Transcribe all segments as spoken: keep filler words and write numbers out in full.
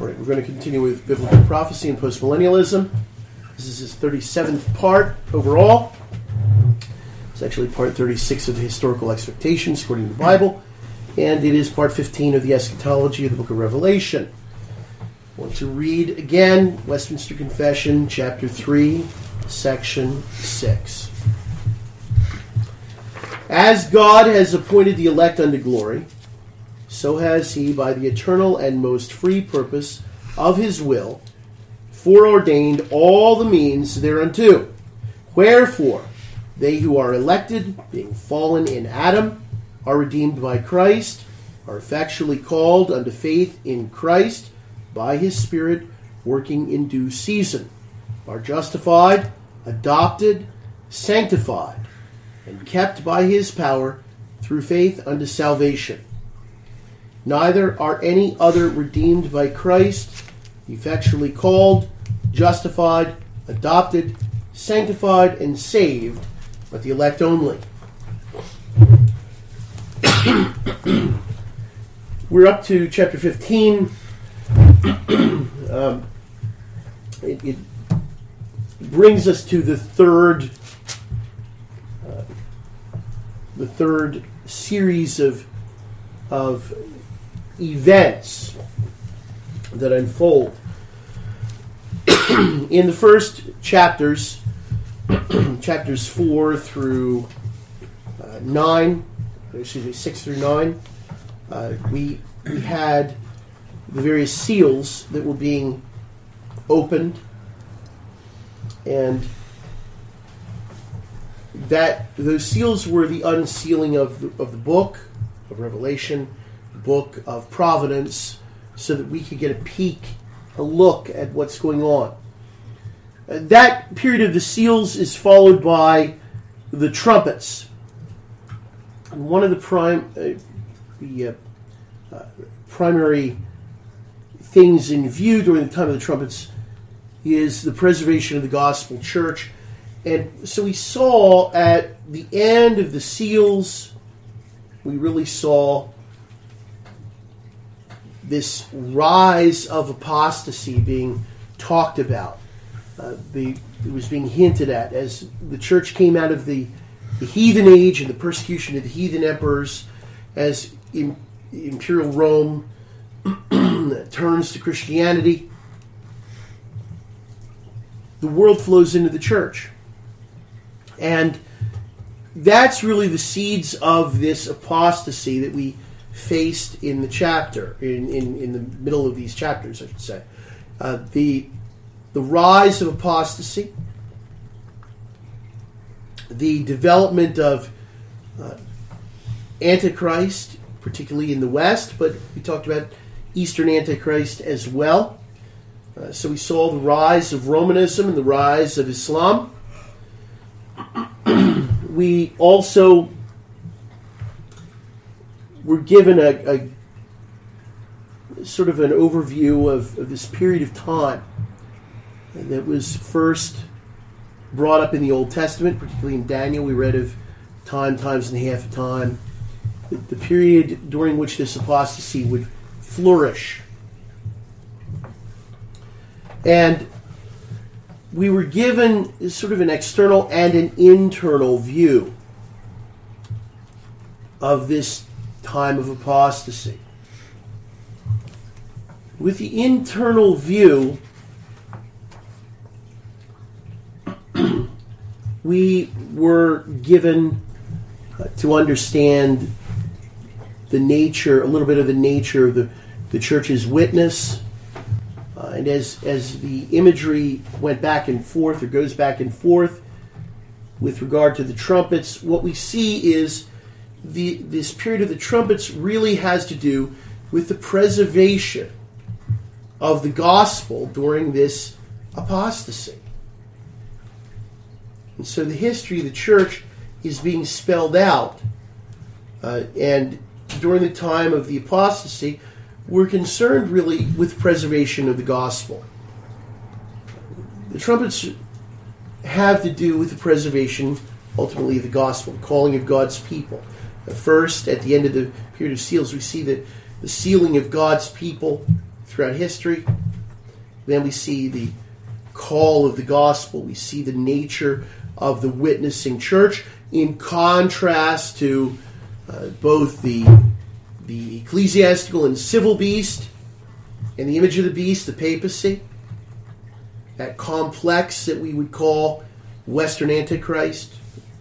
All right, we're going to continue with biblical prophecy and postmillennialism. This is his thirty-seventh part overall. It's actually part thirty-six of the historical expectations according to the Bible, and it is part fifteen of the eschatology of the book of Revelation. I want to read again Westminster Confession, chapter three, section six. As God has appointed the elect unto glory, so has he, by the eternal and most free purpose of his will, foreordained all the means thereunto. Wherefore, they who are elected, being fallen in Adam, are redeemed by Christ, are effectually called unto faith in Christ, by his Spirit working in due season, are justified, adopted, sanctified, and kept by his power through faith unto salvation. Neither are any other redeemed by Christ, effectually called, justified, adopted, sanctified, and saved, but the elect only. We're up to chapter fifteen. um, it, it brings us to the third, uh, the third series of of events that unfold. In the first chapters, chapters four through uh, nine, excuse me, six through nine, uh, we we had the various seals that were being opened, and that those seals were the unsealing of the, of the book of Revelation, the book of Providence, so that we could get a peek, a look at what's going on. Uh, that period of the seals is followed by the trumpets. And one of the prime, uh, the uh, uh, primary things in view during the time of the trumpets is the preservation of the gospel church. And so we saw at the end of the seals, we really saw this rise of apostasy being talked about. Uh, the, it was being hinted at as the church came out of the, the heathen age and the persecution of the heathen emperors, as in, imperial Rome turns to Christianity. The world flows into the church. And that's really the seeds of this apostasy that we faced in the chapter, in, in, in the middle of these chapters, I should say. Uh, the, the rise of apostasy, the development of uh, Antichrist, particularly in the West, but we talked about Eastern Antichrist as well. Uh, so we saw the rise of Romanism and the rise of Islam. We also were given a, a sort of an overview of, of this period of time that was first brought up in the Old Testament, particularly in Daniel. We read of time, times and a half of time, the, the period during which this apostasy would flourish. And we were given sort of an external and an internal view of this time of apostasy. With the internal view, we were given uh, to understand the nature, a little bit of the nature of the, the church's witness. Uh, and as, as the imagery went back and forth, or goes back and forth, with regard to the trumpets, what we see is the this period of the trumpets really has to do with the preservation of the gospel during this apostasy. And so the history of the church is being spelled out. Uh, and during the time of the apostasy, we're concerned really with preservation of the gospel. The trumpets have to do with the preservation, ultimately, of the gospel, the calling of God's people. First, at the end of the period of seals, we see that the sealing of God's people throughout history. Then we see the call of the gospel. We see the nature of the witnessing church in contrast to uh, both the, the ecclesiastical and civil beast and the image of the beast, the papacy, that complex that we would call Western Antichrist.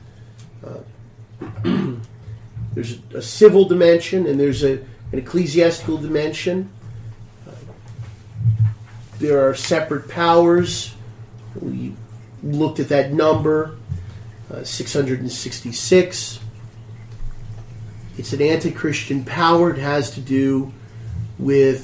Uh, there's a, a civil dimension and there's a, an ecclesiastical dimension. Uh, there are separate powers. We looked at that number, uh, six hundred sixty-six. It's an anti-Christian power. It has to do with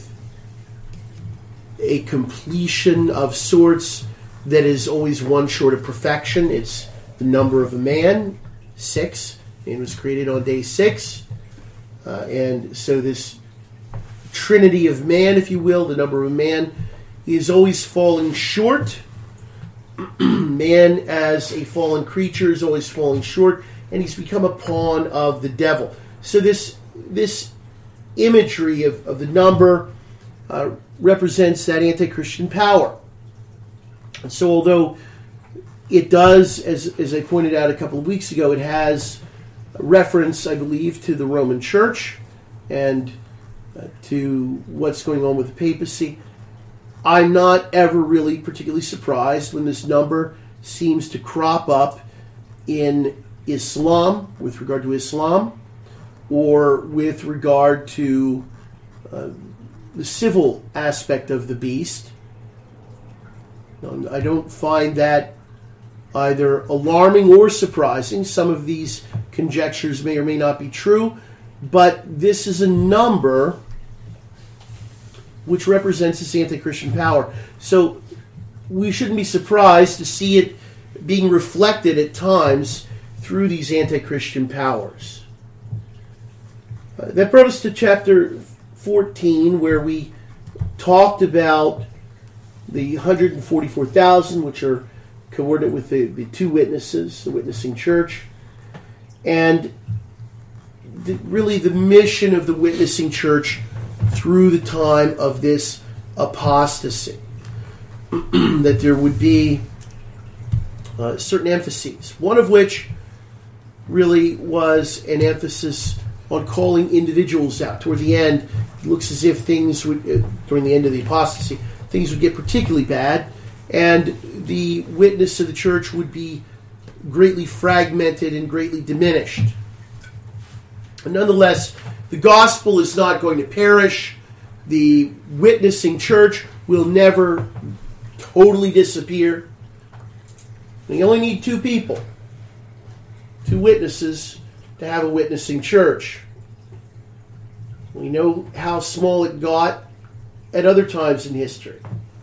a completion of sorts that is always one short of perfection. It's the number of a man, six. Man was created on day six. Uh, and so this trinity of man, if you will, the number of man, is always falling short. Man as a fallen creature is always falling short, and he's become a pawn of the devil. So this this imagery of, of the number uh, represents that anti-Christian power. And so although it does, as, as I pointed out a couple of weeks ago, it has a reference, I believe, to the Roman Church and uh, to what's going on with the papacy, I'm not ever really particularly surprised when this number seems to crop up in Islam, with regard to Islam, or with regard to uh, the civil aspect of the beast. I don't find that either alarming or surprising. Some of these conjectures may or may not be true, but this is a number which represents this anti-Christian power. So we shouldn't be surprised to see it being reflected at times through these anti-Christian powers. Uh, that brought us to chapter fourteen, where we talked about the one hundred forty-four thousand, which are coordinate with the, the two witnesses, the witnessing church, and the, really the mission of the witnessing church through the time of this apostasy. That there would be uh, certain emphases, one of which really was an emphasis on calling individuals out. Toward the end, it looks as if things would, uh, during the end of the apostasy, things would get particularly bad, and the witness of the church would be greatly fragmented and greatly diminished. But nonetheless, the gospel is not going to perish. The witnessing church will never totally disappear. You only need two people, two witnesses, to have a witnessing church. We know how small it got at other times in history.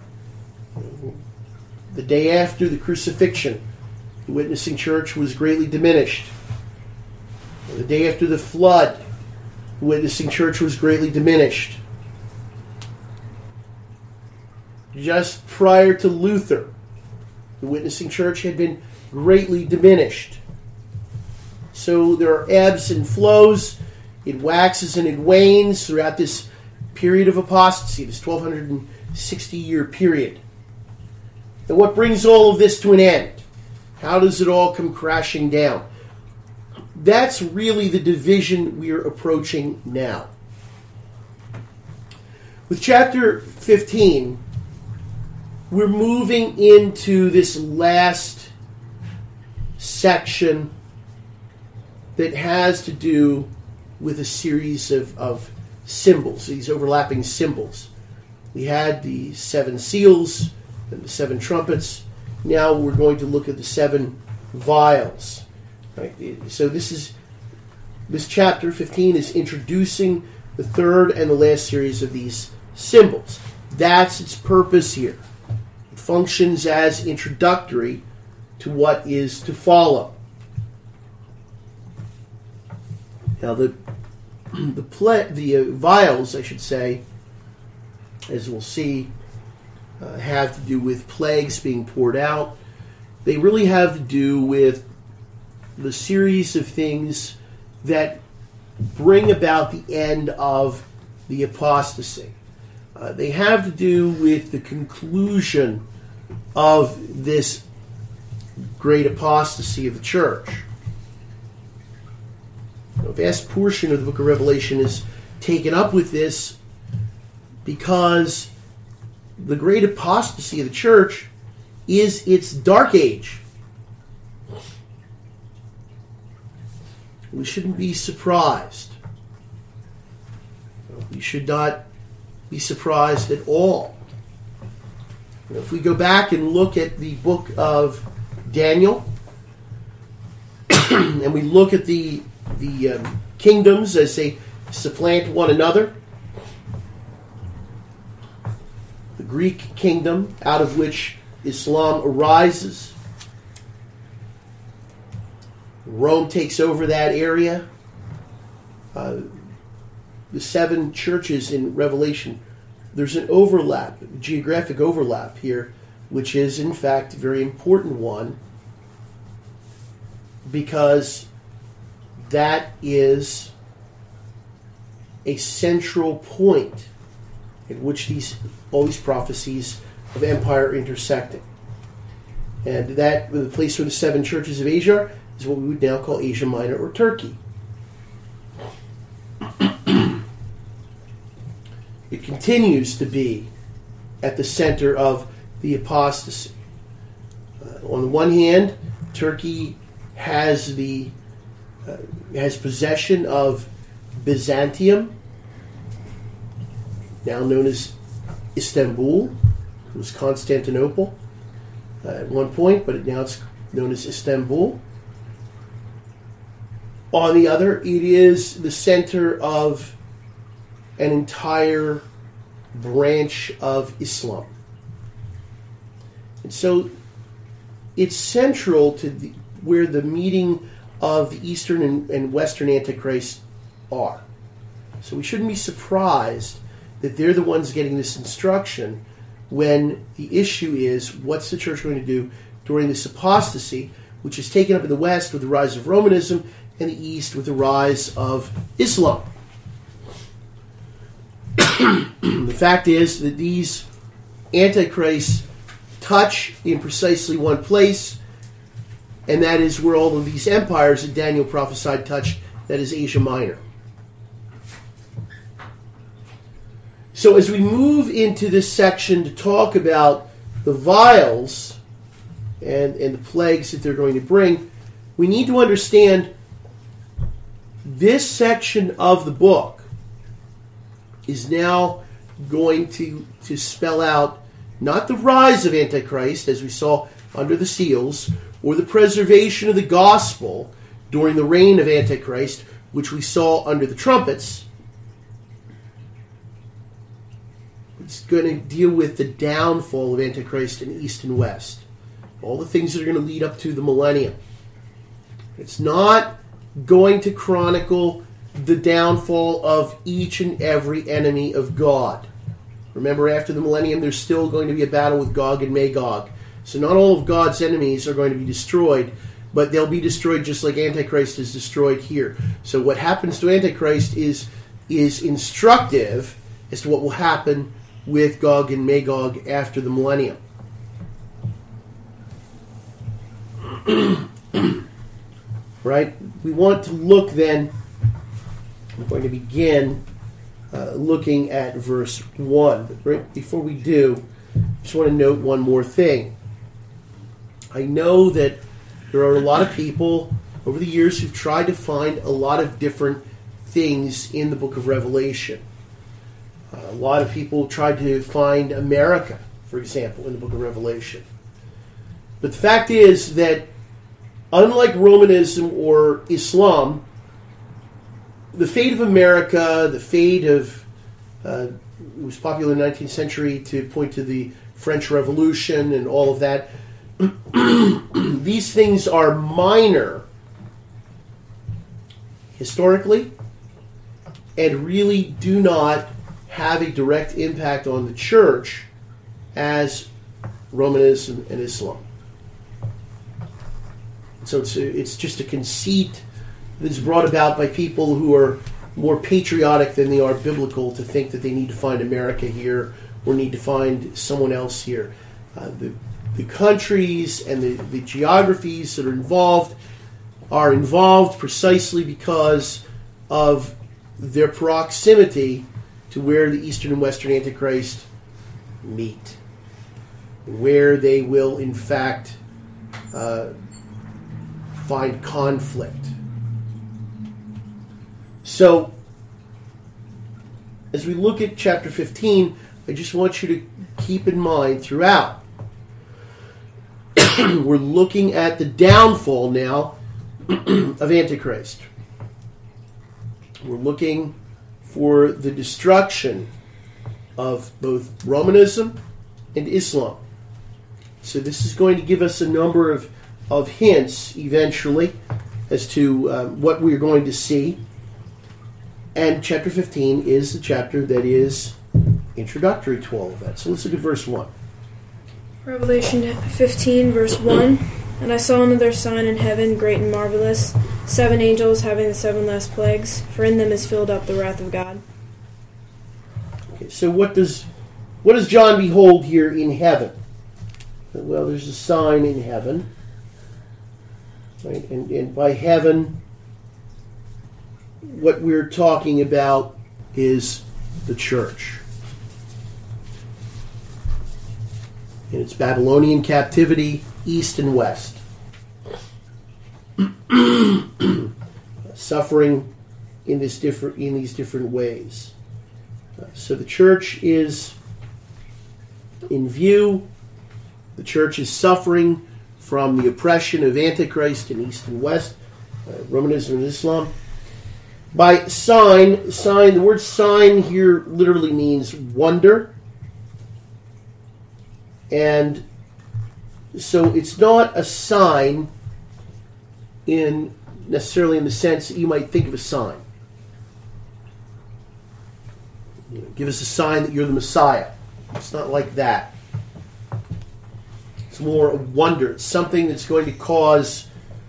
The day after the crucifixion, the witnessing church was greatly diminished. The day after the flood, the witnessing church was greatly diminished. Just prior to Luther, the witnessing church had been greatly diminished. So there are ebbs and flows. It waxes and it wanes throughout this period of apostasy, this twelve sixty year period. And what brings all of this to an end? How does it all come crashing down? That's really the division we are approaching now. With chapter fifteen, we're moving into this last section that has to do with a series of, of symbols, these overlapping symbols. We had the seven seals and the seven trumpets. Now we're going to look at the seven vials. Right? So this is this chapter fifteen is introducing the third and the last series of these symbols. That's its purpose here. It functions as introductory to what is to follow. Now the the ple- the uh, vials, I should say, as we'll see, uh, have to do with plagues being poured out. They really have to do with the series of things that bring about the end of the apostasy. Uh, they have to do with the conclusion of this great apostasy of the church. A vast portion of the book of Revelation is taken up with this because the great apostasy of the church is its dark age. We shouldn't be surprised. We should not be surprised at all. If we go back and look at the book of Daniel, and we look at the the um, kingdoms as they supplant one another, the Greek kingdom, out of which Islam arises, Rome takes over that area. Uh, the seven churches in Revelation, there's an overlap, a geographic overlap here, which is in fact a very important one, because that is a central point at which these all these prophecies of empire are intersecting. And that, the place where the seven churches of Asia are, is what we would now call Asia Minor or Turkey. It continues to be at the center of the apostasy. Uh, on the one hand, Turkey has the uh, has possession of Byzantium, now known as Istanbul. It was Constantinople uh, at one point, but now it's known as Istanbul. On the other, it is the center of an entire branch of Islam. And so it's central to the, where the meeting of the Eastern and, and Western Antichrists are. So we shouldn't be surprised that they're the ones getting this instruction when the issue is, what's the church going to do during this apostasy, which is taken up in the West with the rise of Romanism, and the East with the rise of Islam. The fact is that these antichrists touch in precisely one place, and that is where all of these empires that Daniel prophesied touch, that is Asia Minor. So as we move into this section to talk about the vials and, and the plagues that they're going to bring, we need to understand this section of the book is now going to, to spell out not the rise of Antichrist, as we saw under the seals, or the preservation of the gospel during the reign of Antichrist, which we saw under the trumpets. It's going to deal with the downfall of Antichrist in East and West. All the things that are going to lead up to the millennium. It's not going to chronicle the downfall of each and every enemy of God. Remember, after the millennium, there's still going to be a battle with Gog and Magog. So not all of God's enemies are going to be destroyed, but they'll be destroyed just like Antichrist is destroyed here. So what happens to Antichrist is, is instructive as to what will happen with Gog and Magog after the millennium. Right? We want to look then, we're going to begin uh, looking at verse one. But right before we do, I just want to note one more thing. I know that there are a lot of people over the years who've tried to find a lot of different things in the book of Revelation. Uh, a lot of people tried to find America, for example, in the book of Revelation. But the fact is that unlike Romanism or Islam, the fate of America, the fate of, uh, it was popular in the nineteenth century to point to the French Revolution and all of that. These things are minor historically and really do not have a direct impact on the church as Romanism and Islam. So it's, a, it's just a conceit that is brought about by people who are more patriotic than they are biblical to think that they need to find America here or need to find someone else here. Uh, the, the countries and the, the geographies that are involved are involved precisely because of their proximity to where the Eastern and Western Antichrist meet, where they will, in fact, uh, find conflict. So, as we look at chapter fifteen, I just want you to keep in mind throughout, we're looking at the downfall now of Antichrist. We're looking for the destruction of both Romanism and Islam. So this is going to give us a number of, of hints eventually as to um, what we're going to see. And chapter fifteen is the chapter that is introductory to all of that. So let's look at verse one. Revelation fifteen, verse one. And I saw another sign in heaven, great and marvelous, seven angels having the seven last plagues, for in them is filled up the wrath of God. Okay, so what does what does John behold here in heaven? Well, there's a sign in heaven. Right? And, and by heaven, what we're talking about is the church. In its Babylonian captivity, east and west. Suffering in this different in these different ways. Uh, so the church is in view. The church is suffering from the oppression of Antichrist in east and west, uh, Romanism and Islam. By sign, sign, the word sign here literally means wonder. And so it's not a sign in necessarily in the sense that you might think of a sign. You know, give us a sign that you're the Messiah. It's not like that. It's more a wonder. It's something that's going to cause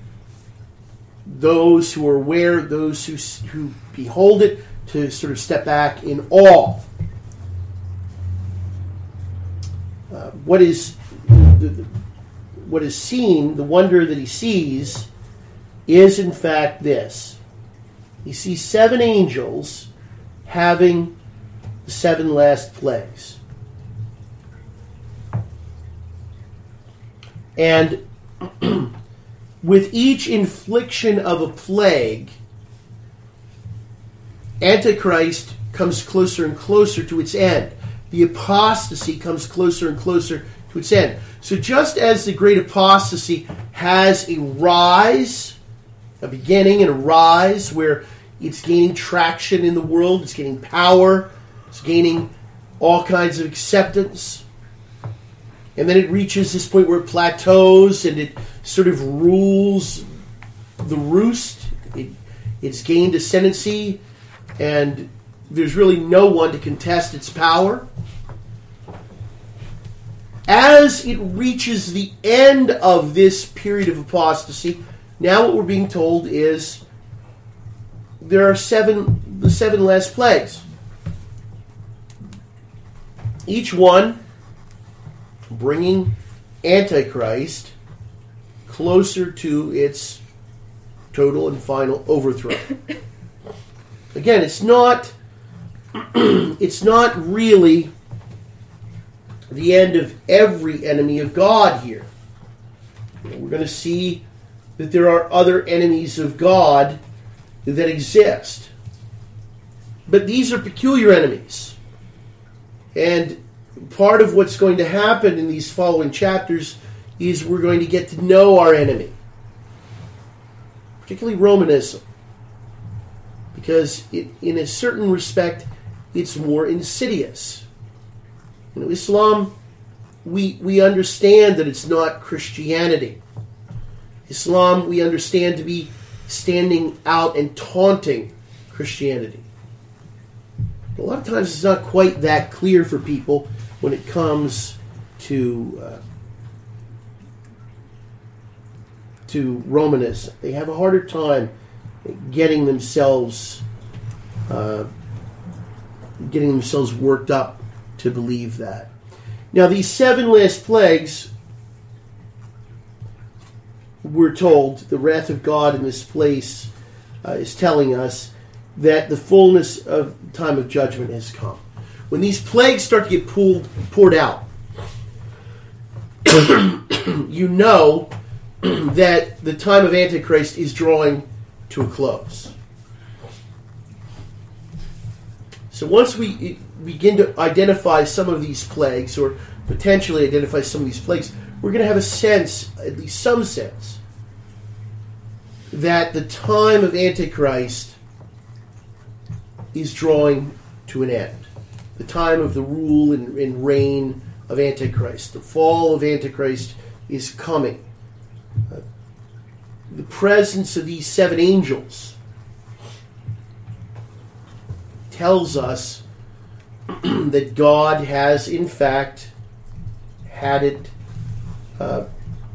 those who are aware, those who who behold it, to sort of step back in awe. Uh, what is the, the, what is seen, the wonder that he sees, is in fact this. He sees seven angels having the seven last plagues. And with each infliction of a plague, Antichrist comes closer and closer to its end. The apostasy comes closer and closer to its end. So just as the great apostasy has a rise, a beginning and a rise where it's gaining traction in the world, it's gaining power, it's gaining all kinds of acceptance, and then it reaches this point where it plateaus and it sort of rules the roost. It, it's gained ascendancy, and there's really no one to contest its power. As it reaches the end of this period of apostasy, now what we're being told is there are seven, the seven last plagues. Each one bringing Antichrist closer to its total and final overthrow. Again, it's not it's not really the end of every enemy of God here. We're going to see that there are other enemies of God that exist. But these are peculiar enemies. And part of what's going to happen in these following chapters is we're going to get to know our enemy. Particularly Romanism. Because it, in a certain respect, it's more insidious. You know, Islam, we we understand that it's not Christianity. Islam, we understand to be standing out and taunting Christianity. A lot of times it's not quite that clear for people when it comes to uh, to Romanism. They have a harder time getting themselves uh, getting themselves worked up to believe that. Now, these seven last plagues, we're told, the wrath of God in this place uh, is telling us that the fullness of time of judgment has come. When these plagues start to get pulled, poured out, you know that the time of Antichrist is drawing to a close. So once we begin to identify some of these plagues, or potentially identify some of these plagues, we're going to have a sense, at least some sense, that the time of Antichrist is drawing to an end. The time of the rule and, and reign of Antichrist. The fall of Antichrist is coming. Uh, the presence of these seven angels tells us that God has, in fact, had it uh,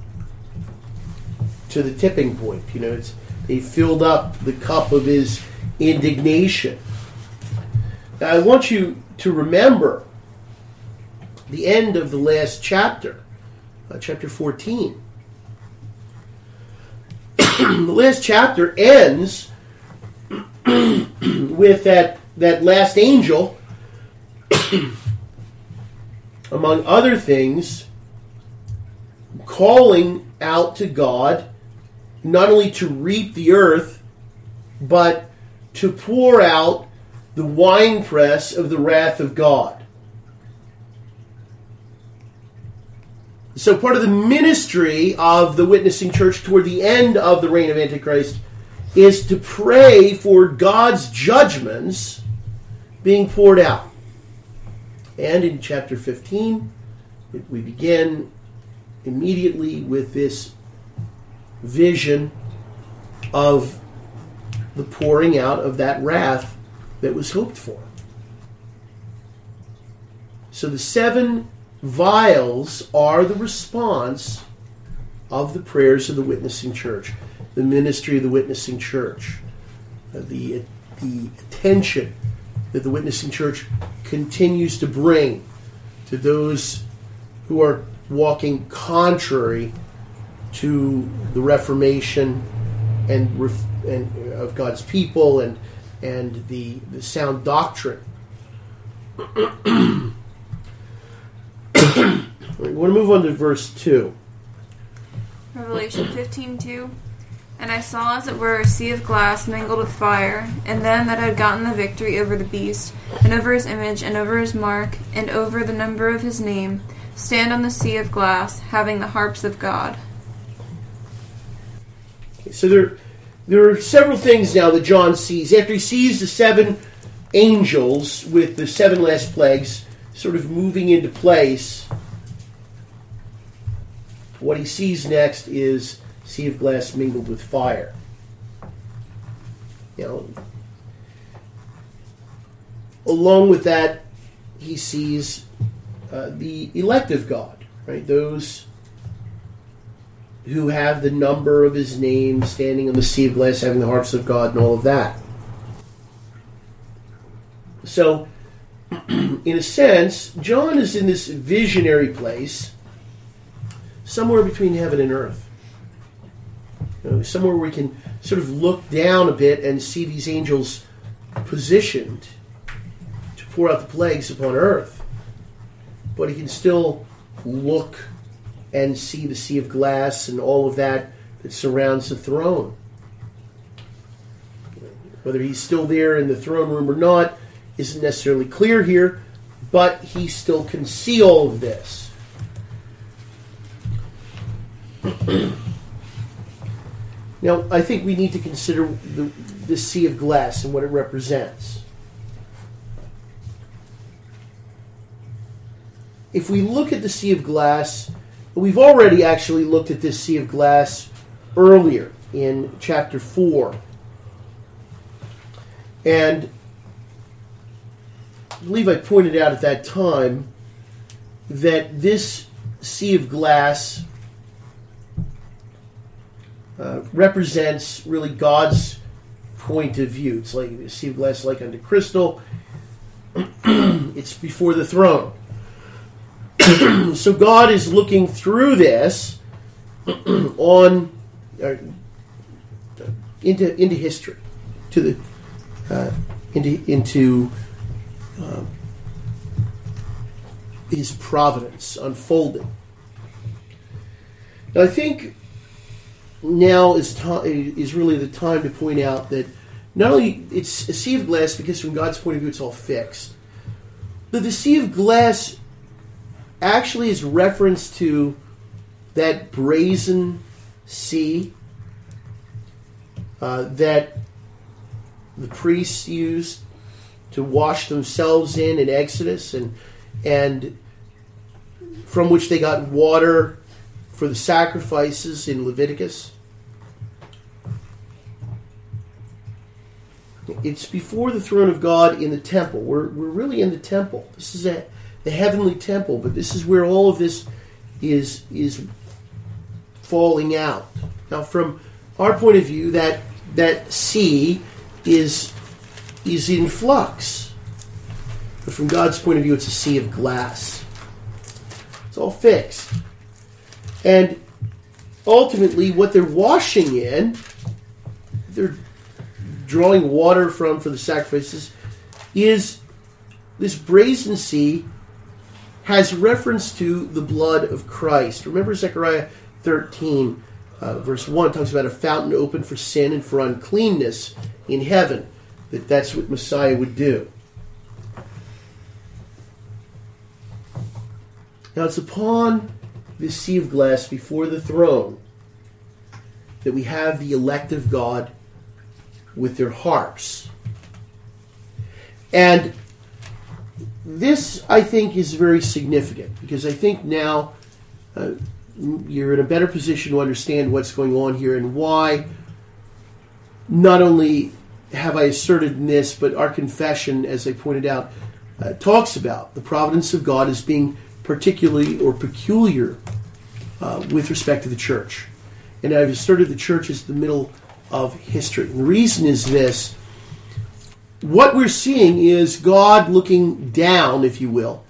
to the tipping point. You know, it's they filled up the cup of his indignation. Now, I want you to remember the end of the last chapter, uh, chapter fourteen. The last chapter ends with that, that last angel, among other things, calling out to God not only to reap the earth, but to pour out the winepress of the wrath of God. So part of the ministry of the witnessing church toward the end of the reign of Antichrist is to pray for God's judgments being poured out. And in chapter fifteen, we begin immediately with this vision of the pouring out of that wrath that was hoped for. So the seven vials are the response of the prayers of the witnessing church, the ministry of the witnessing church, uh, the, the attention that the witnessing church continues to bring to those who are walking contrary to the Reformation and, ref, and of God's people and and the, the sound doctrine. We want to move on to verse two. Revelation fifteen two. And I saw as it were a sea of glass mingled with fire, and them that had gotten the victory over the beast, and over his image, and over his mark, and over the number of his name, stand on the sea of glass, having the harps of God. Okay, so there, there are several things now that John sees. After he sees the seven angels with the seven last plagues sort of moving into place, what he sees next is sea of glass mingled with fire. You know, along with that, he sees uh, the elect of God, right? Those who have the number of his name, standing on the sea of glass, having the harps of God, and all of that. So, in a sense, John is in this visionary place, somewhere between heaven and earth. You know, somewhere where we can sort of look down a bit and see these angels positioned to pour out the plagues upon earth. But he can still look and see the sea of glass and all of that that surrounds the throne. Whether he's still there in the throne room or not isn't necessarily clear here, but he still can see all of this. Now, I think we need to consider the, the sea of glass and what it represents. If we look at the sea of glass, we've already actually looked at this sea of glass earlier in chapter four. And I believe I pointed out at that time that this sea of glass uh, represents really God's point of view. It's like the sea of glass like unto crystal. It's before the throne. So God is looking through this on uh, into into history, to the uh, into into uh, His providence unfolding. And I think now is to, is really the time to point out that not only it's a sea of glass because from God's point of view it's all fixed, but the sea of glass actually is reference to that brazen sea uh, that the priests used to wash themselves in in Exodus, and and from which they got water for the sacrifices in Leviticus. It's before the throne of God in the temple. We're we're really in the temple. This is a the heavenly temple, but this is where all of this is is falling out. Now, from our point of view, that that sea is is in flux. But from God's point of view, it's a sea of glass. It's all fixed. And ultimately, what they're washing in, they're drawing water from for the sacrifices, is this brazen sea has reference to the blood of Christ. Remember Zechariah thirteen, uh, verse one, talks about a fountain open for sin and for uncleanness in heaven, that that's what Messiah would do. Now it's upon this sea of glass before the throne that we have the elect of God with their harps. And this, I think, is very significant, because I think now uh, you're in a better position to understand what's going on here and why not only have I asserted in this, but our confession, as I pointed out, uh, talks about the providence of God as being particularly or peculiar uh, with respect to the church. And I've asserted the church is the middle of history. And the reason is this. What we're seeing is God looking down, if you will.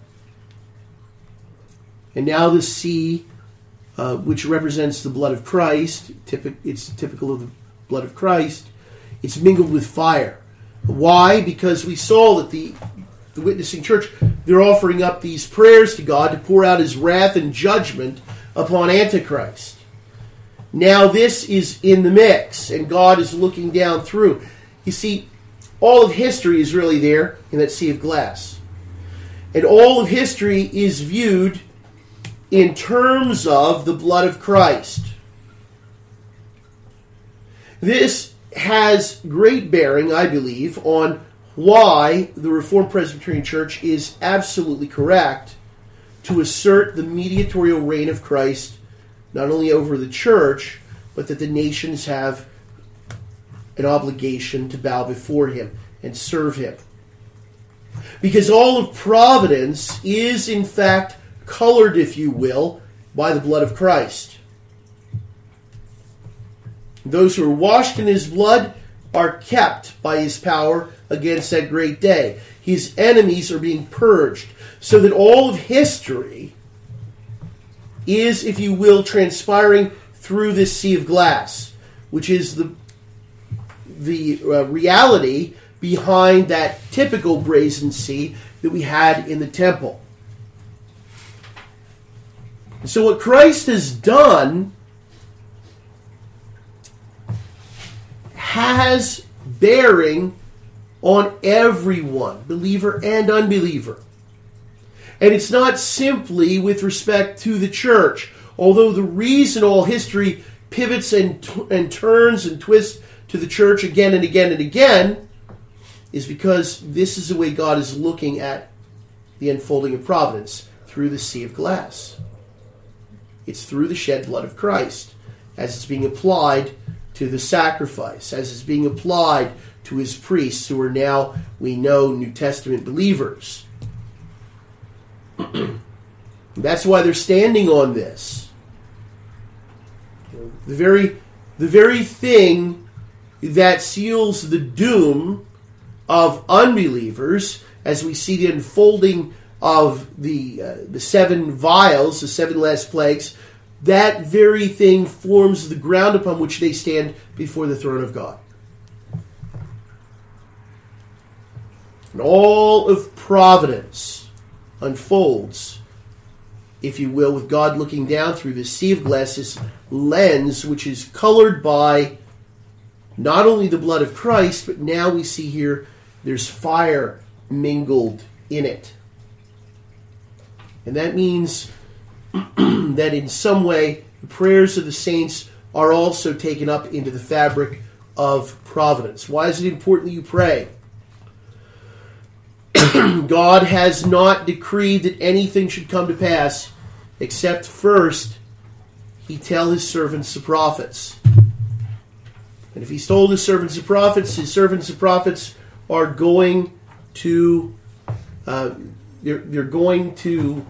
And now the sea, uh, which represents the blood of Christ, typic, it's typical of the blood of Christ, it's mingled with fire. Why? Because we saw that the, the witnessing church, they're offering up these prayers to God to pour out His wrath and judgment upon Antichrist. Now this is in the mix, and God is looking down through. You see, all of history is really there in that sea of glass. And all of history is viewed in terms of the blood of Christ. This has great bearing, I believe, on why the Reformed Presbyterian Church is absolutely correct to assert the mediatorial reign of Christ not only over the church, but that the nations have an obligation to bow before Him and serve Him. Because all of providence is, in fact, colored, if you will, by the blood of Christ. Those who are washed in His blood are kept by His power against that great day. His enemies are being purged, so that all of history is, if you will, transpiring through this sea of glass, which is the the uh, reality behind that typical brazen sea that we had in the temple. So what Christ has done has bearing on everyone, believer and unbeliever. And it's not simply with respect to the church, although the reason all history pivots and, t- and turns and twists to the church again and again and again is because this is the way God is looking at the unfolding of providence through the sea of glass. It's through the shed blood of Christ, as it's being applied to the sacrifice, as it's being applied to His priests, who are now, we know, New Testament believers. That's why they're standing on this. The very, the very thing that seals the doom of unbelievers, as we see the unfolding of the uh, the seven vials, the seven last plagues, that very thing forms the ground upon which they stand before the throne of God. And all of providence unfolds, if you will, with God looking down through this sea of glass, this lens, which is colored by not only the blood of Christ, but now we see here there's fire mingled in it. And that means that in some way the prayers of the saints are also taken up into the fabric of providence. Why is it important that you pray? God has not decreed that anything should come to pass except first he tell his servants the prophets. And if he's told his servants the prophets, his servants the prophets are going to uh, they're, they're going to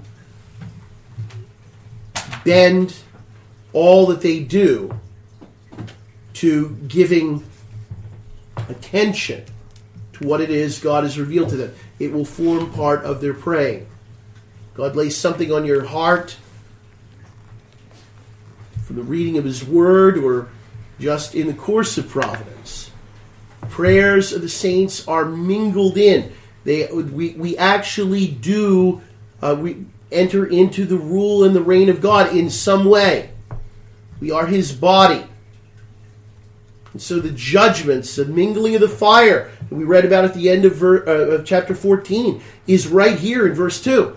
bend all that they do to giving attention to what it is God has revealed to them. It will form part of their praying. God lays something on your heart from the reading of his word or just in the course of providence. Prayers of the saints are mingled in. They we, we actually do uh, we enter into the rule and the reign of God in some way. We are his body. And so the judgments, the mingling of the fire that we read about at the end of, ver, uh, of chapter fourteen is right here in verse two.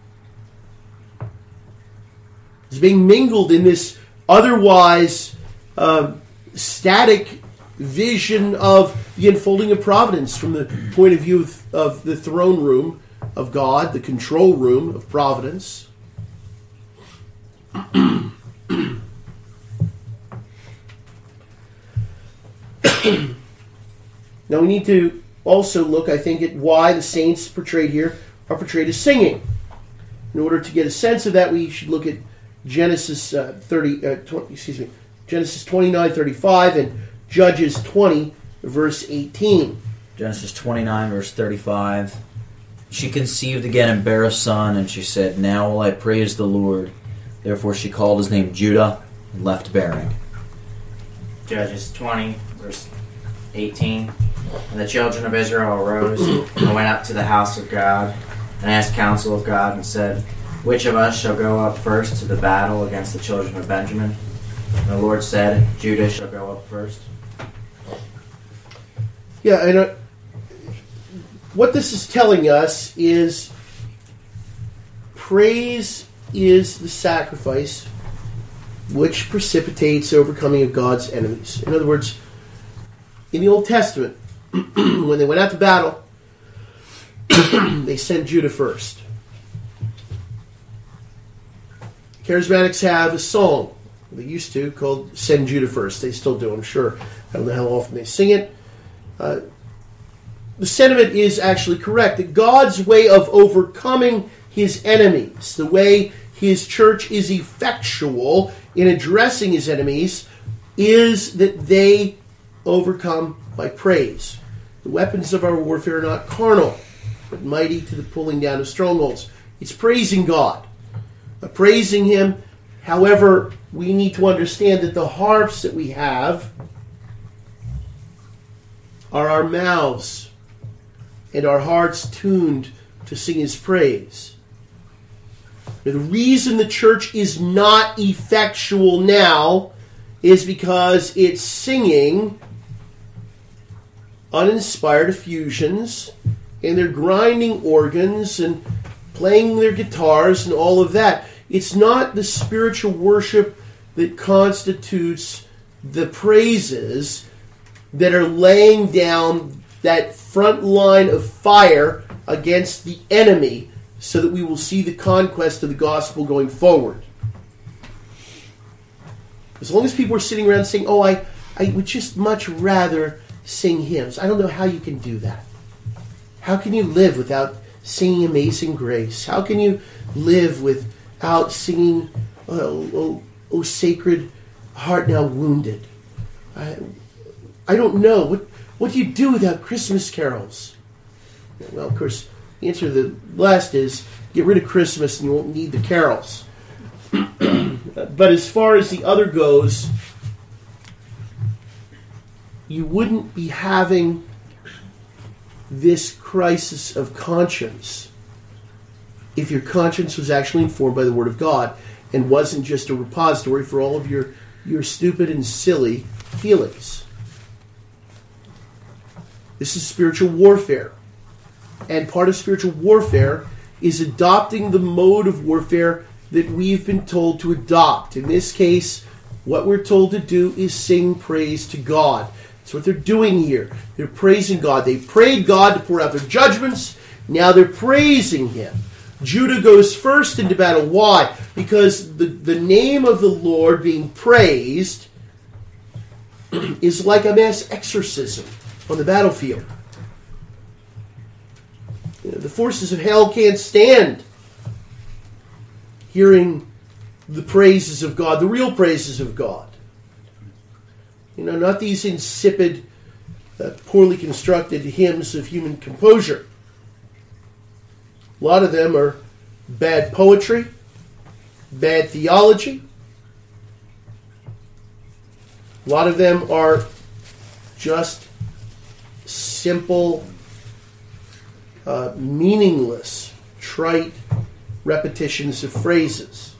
It's being mingled in this otherwise uh, static vision of the unfolding of providence from the point of view of, of the throne room of God, the control room of providence. Now we need to also look, I think, at why the saints portrayed here are portrayed as singing. In order to get a sense of that, we should look at Genesis uh, thirty, uh, twenty, excuse me, Genesis twenty-nine thirty-five and Judges twenty verse eighteen. Genesis twenty-nine verse thirty-five. She conceived again and bare a son, and she said, "Now will I praise the Lord." Therefore she called his name Judah and left bearing. Judges twenty verse eighteen. And the children of Israel arose and went up to the house of God and asked counsel of God and said, "Which of us shall go up first to the battle against the children of Benjamin?" And the Lord said, "Judah shall go up first." Yeah, and uh, what this is telling us is praise is the sacrifice which precipitates overcoming of God's enemies. In other words, in the Old Testament, when they went out to battle, they sent Judah first. Charismatics have a song, they used to, called Send Judah First. They still do, I'm sure. I don't know how often they sing it. Uh, the sentiment is actually correct, that God's way of overcoming his enemies, the way his church is effectual in addressing his enemies, is that they overcome by praise. The weapons of our warfare are not carnal, but mighty to the pulling down of strongholds. It's praising God. Uh, praising him. However, we need to understand that the harps that we have are our mouths and our hearts tuned to sing his praise. Now, the reason the church is not effectual now is because it's singing uninspired effusions, and they're grinding organs and playing their guitars and all of that. It's not the spiritual worship that constitutes the praises that are laying down that front line of fire against the enemy so that we will see the conquest of the gospel going forward. As long as people are sitting around saying, oh, I, I would just much rather sing hymns. I don't know how you can do that. How can you live without singing Amazing Grace? How can you live without singing, oh, oh, oh Sacred Heart Now Wounded? I, I don't know. What what do you do without Christmas carols? Well, of course, the answer to the last is get rid of Christmas and you won't need the carols. But as far as the other goes, you wouldn't be having this crisis of conscience if your conscience was actually informed by the Word of God and wasn't just a repository for all of your, your stupid and silly feelings. This is spiritual warfare. And part of spiritual warfare is adopting the mode of warfare that we've been told to adopt. In this case, what we're told to do is sing praise to God. That's what they're doing here. They're praising God. They prayed God to pour out their judgments. Now they're praising Him. Judah goes first into battle. Why? Because the, the name of the Lord being praised is like a mass exorcism on the battlefield. You know, the forces of hell can't stand hearing the praises of God, the real praises of God. You know, not these insipid, uh, poorly constructed hymns of human composure. A lot of them are bad poetry, bad theology. A lot of them are just simple, uh, meaningless, trite repetitions of phrases.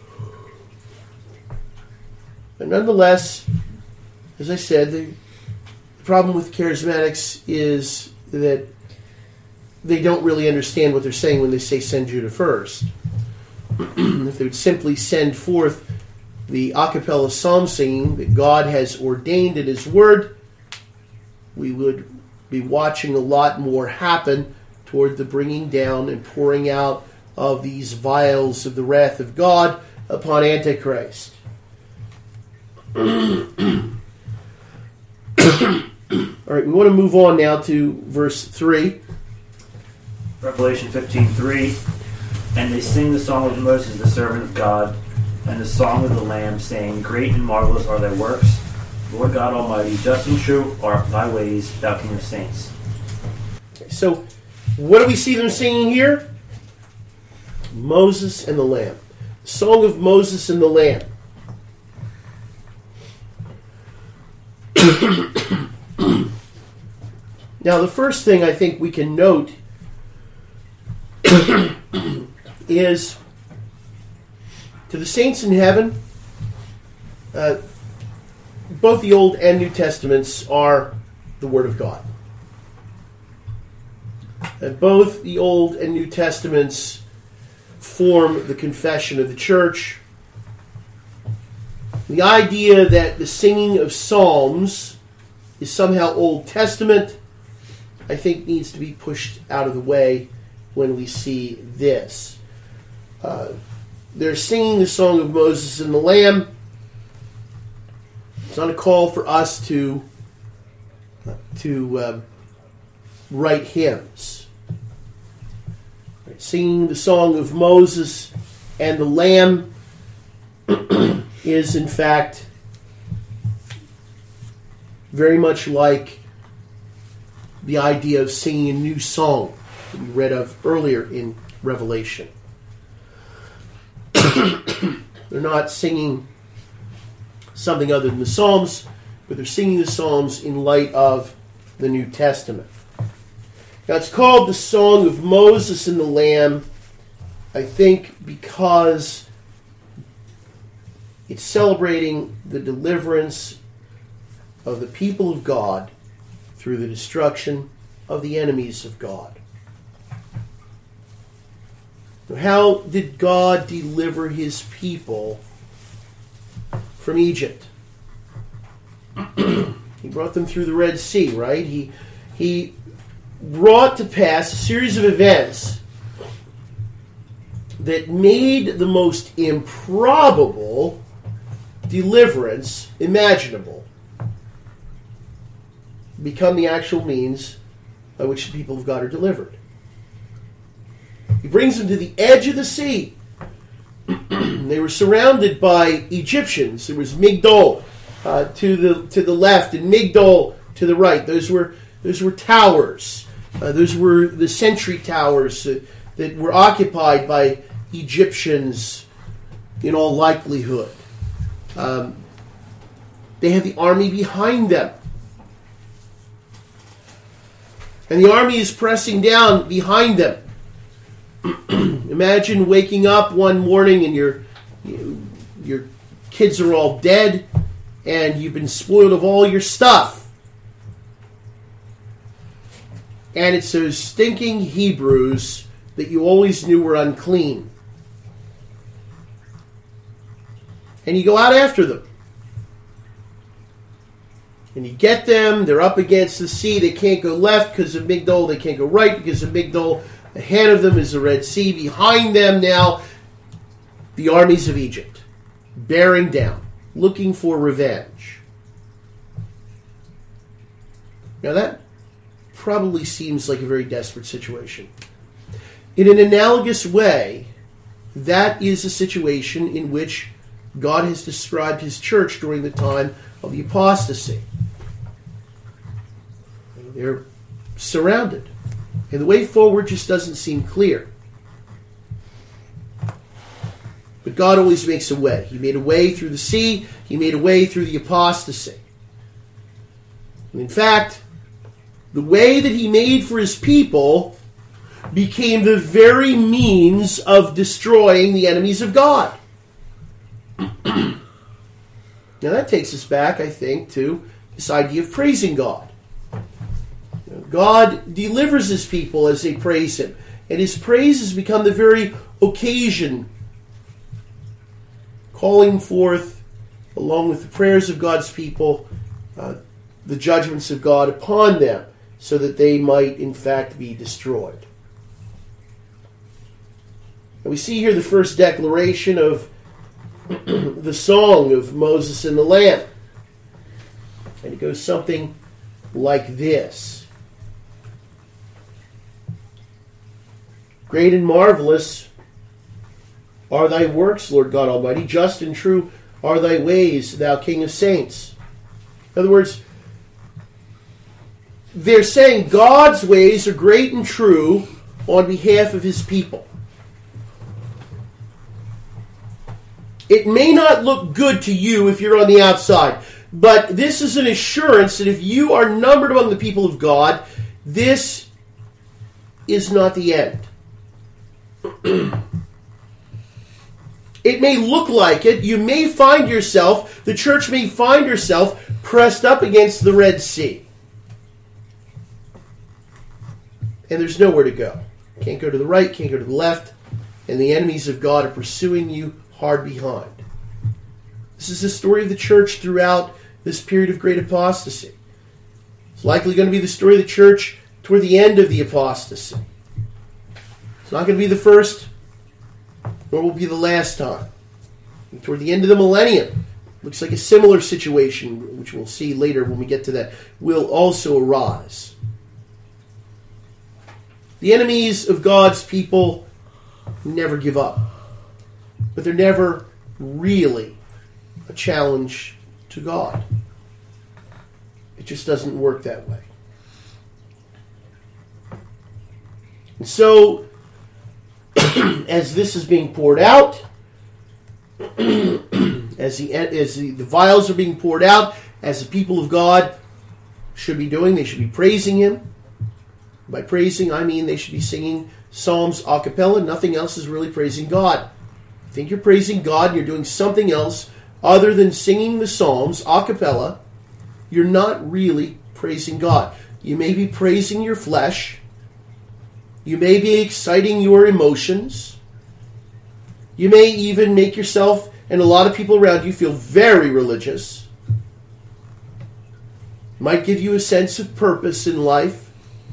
But nonetheless, as I said, the problem with charismatics is that they don't really understand what they're saying when they say send Judah first. If they would simply send forth the a cappella psalm singing that God has ordained in His Word, we would be watching a lot more happen toward the bringing down and pouring out of these vials of the wrath of God upon Antichrist. All right, we want to move on now to verse three. Revelation fifteen three. And they sing the song of Moses, the servant of God, and the song of the Lamb, saying, Great and marvelous are thy works, Lord God Almighty, just and true are thy ways, thou King of saints. Okay, so, what do we see them singing here? Moses and the Lamb. The song of Moses and the Lamb. Now, the first thing I think we can note is to the saints in heaven, uh, both the Old and New Testaments are the Word of God. And both the Old and New Testaments form the confession of the church. The idea that the singing of psalms is somehow Old Testament, I think, needs to be pushed out of the way when we see this. Uh, they're singing the song of Moses and the Lamb. It's not a call for us to uh, to uh, write hymns. Right. Singing the song of Moses and the Lamb is, in fact, very much like the idea of singing a new song that we read of earlier in Revelation. They're not singing something other than the Psalms, but they're singing the Psalms in light of the New Testament. Now, it's called the Song of Moses and the Lamb, I think, because it's celebrating the deliverance of the people of God through the destruction of the enemies of God. Now, how did God deliver His people from Egypt? He brought them through the Red Sea, right? He, he brought to pass a series of events that made the most improbable deliverance imaginable become the actual means by which the people of God are delivered. He brings them to the edge of the sea. They were surrounded by Egyptians. There was Migdol uh, to the to the left and Migdol to the right. Those were those were towers. Uh, those were the sentry towers that, that were occupied by Egyptians in all likelihood. Um, they had the army behind them. And the army is pressing down behind them. Imagine waking up one morning and your, you, your kids are all dead and you've been spoiled of all your stuff. And it's those stinking Hebrews that you always knew were unclean. And you go out after them. And you get them, they're up against the sea, they can't go left because of Migdol, they can't go right because of Migdol. Ahead of them is the Red Sea. Behind them now, the armies of Egypt, bearing down, looking for revenge. Now that probably seems like a very desperate situation. In an analogous way, that is a situation in which God has described his church during the time of the apostasy. They're surrounded. And the way forward just doesn't seem clear. But God always makes a way. He made a way through the sea. He made a way through the apostasy. And in fact, the way that he made for his people became the very means of destroying the enemies of God. Now that takes us back, I think, to this idea of praising God. God delivers his people as they praise him. And his praise has become the very occasion, calling forth, along with the prayers of God's people, uh, the judgments of God upon them, so that they might, in fact, be destroyed. And we see here the first declaration of the song of Moses and the Lamb. And it goes something like this. Great and marvelous are thy works, Lord God Almighty. Just and true are thy ways, thou King of saints. In other words, they're saying God's ways are great and true on behalf of his people. It may not look good to you if you're on the outside, but this is an assurance that if you are numbered among the people of God, this is not the end. It may look like it. You may find yourself, the church may find herself pressed up against the Red Sea. And there's nowhere to go. Can't go to the right, can't go to the left, and the enemies of God are pursuing you hard behind. This is the story of the church throughout this period of great apostasy. It's likely going to be the story of the church toward the end of the apostasy. It's not going to be the first, nor will be the last time. And toward the end of the millennium, looks like a similar situation, which we'll see later when we get to that, will also arise. The enemies of God's people never give up. But they're never really a challenge to God. It just doesn't work that way. And so, as this is being poured out, as the as the, the vials are being poured out, as the people of God should be doing, they should be praising him. By praising, I mean they should be singing psalms a cappella. Nothing else is really praising God. You think you're praising God and you're doing something else other than singing the psalms a cappella, you're not really praising God. You may be praising your flesh. You may be exciting your emotions. You may even make yourself and a lot of people around you feel very religious. Might give you a sense of purpose in life.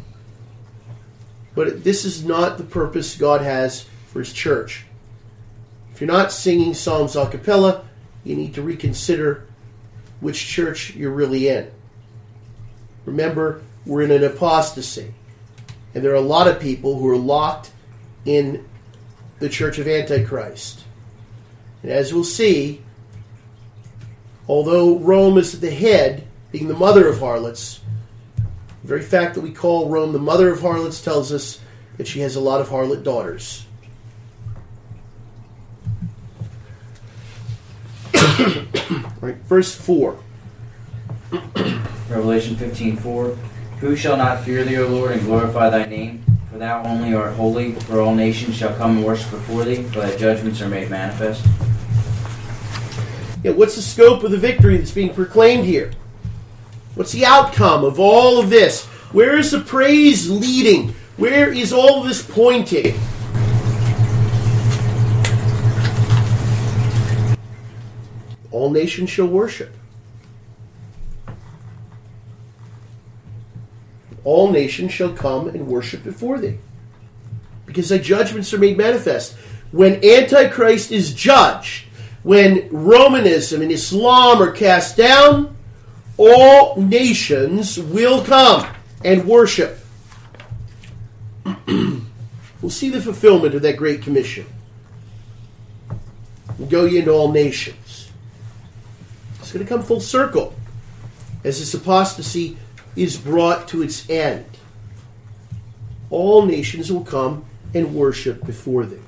But this is not the purpose God has for his church. If you're not singing psalms a cappella, you need to reconsider which church you're really in. Remember, we're in an apostasy. And there are a lot of people who are locked in the church of Antichrist. And as we'll see, although Rome is at the head, being the mother of harlots, The very fact that we call Rome the mother of harlots tells us that she has a lot of harlot daughters. Right, verse four. Revelation fifteen four. Who shall not fear thee, O Lord, and glorify thy name? For thou only art holy, for all nations shall come and worship before thee, for thy judgments are made manifest. Yeah, what's the scope of the victory that's being proclaimed here? What's the outcome of all of this? Where is the praise leading? Where is all of this pointing? All nations shall worship. All nations shall come and worship before thee, because thy judgments are made manifest. When Antichrist is judged, when Romanism and Islam are cast down, all nations will come and worship. We'll see the fulfillment of that great commission. We'll go ye into all nations. It's going to come full circle as this apostasy is brought to its end. All nations will come and worship before thee.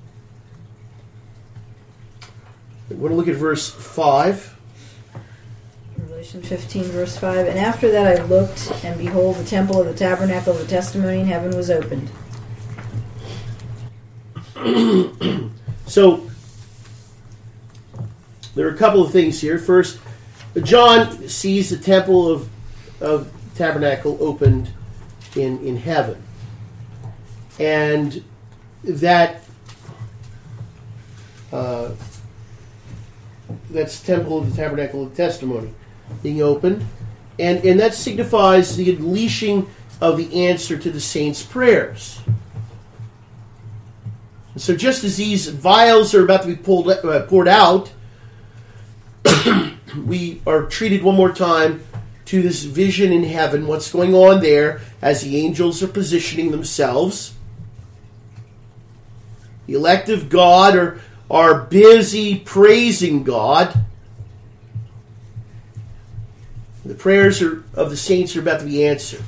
We want to look at verse five. Revelation fifteen, verse five. And after that I looked, and behold, the temple of the tabernacle of the testimony in heaven was opened. So, there are a couple of things here. First, John sees the temple of, of tabernacle opened in, in heaven. And that uh, that's temple of the tabernacle of testimony being opened. And, and that signifies the unleashing of the answer to the saints' prayers. So just as these vials are about to be pulled, uh, poured out, we are treated one more time to this vision in heaven, what's going on there as the angels are positioning themselves. The elect of God are, are busy praising God. The prayers are, of the saints are about to be answered.